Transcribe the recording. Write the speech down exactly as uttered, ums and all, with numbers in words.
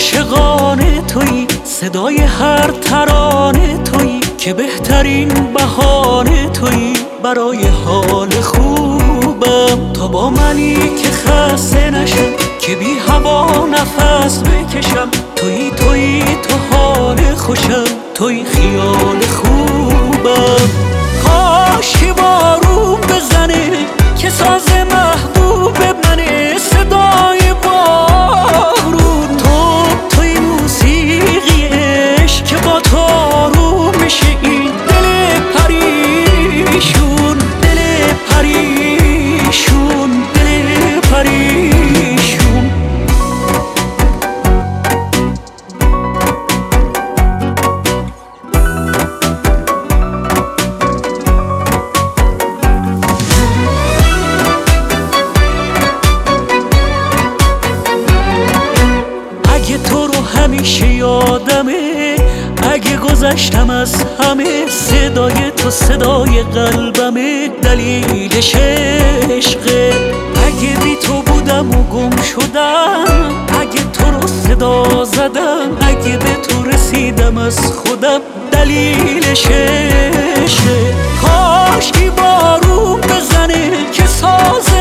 عاشقانه تویی، صدای هر ترانه تویی، که بهترین بهانه تویی برای حال خوبم. تا با منی که خسته نشم، که بی هوا نفس بکشم. تویی تویی تو حال خوشم، تویی خیال خوبم. کاش که بارون بزنه که ساز محبوب منه، صدای بارون. تو توی موسیقی عشق که با تو آروم میشه این دل پریشون، دل پریشون، دل پریشون. اگه تو رو همیشه یادمه، اگه گذشتم از همه، صدای تو صدای قلبمه، دلیلش عشقه. اگه بی تو بودم و گم شدم، اگه تو رو صدا زدم، اگه به تو رسیدم از خودم، دلیلش عشقه. کاش که بارون بزنه که ساز